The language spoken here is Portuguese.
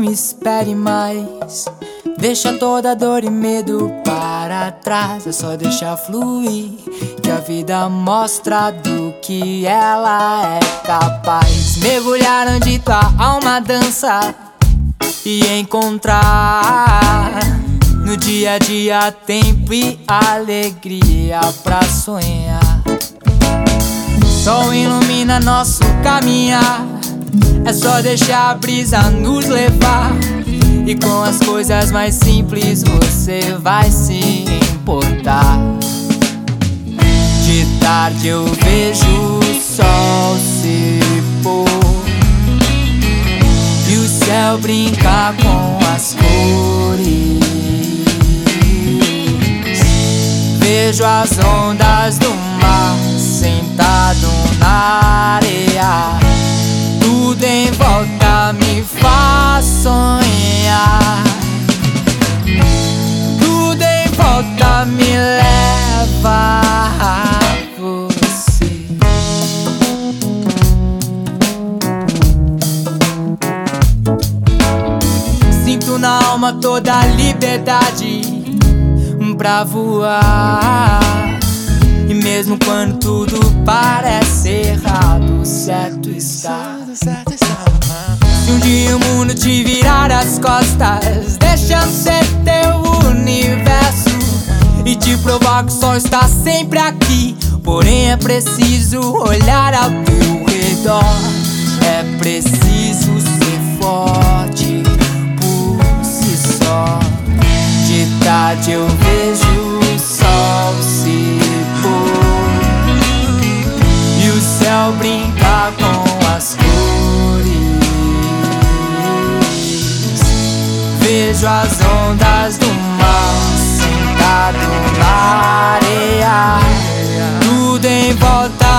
espere mais. Deixa toda dor e medo para trás. É só deixar fluir, que a vida mostra do que ela é capaz. Mergulhar onde tua alma dança e encontrar no dia a dia tempo e alegria pra sonhar. Sol ilumina nosso caminhar. É só deixar a brisa nos levar, e com as coisas mais simples você vai se importar. De tarde eu vejo o sol se pôr e o céu brincar com as cores. Vejo as ondas do mar sentado na areia. Tudo em volta me faz sonhar. Tudo em volta me leva a você. Sinto na alma toda a liberdade pra voar. E mesmo quando tudo parece errado, certo está. Se um dia o mundo te virar as costas, deixando ser teu universo e te provar que o sol está sempre aqui. Porém é preciso olhar ao teu redor. É preciso ser forte por si só. De tarde eu vejo o sol se pôr e o céu brincar com as cores. Vejo as ondas do mar sentado na areia. Tudo em volta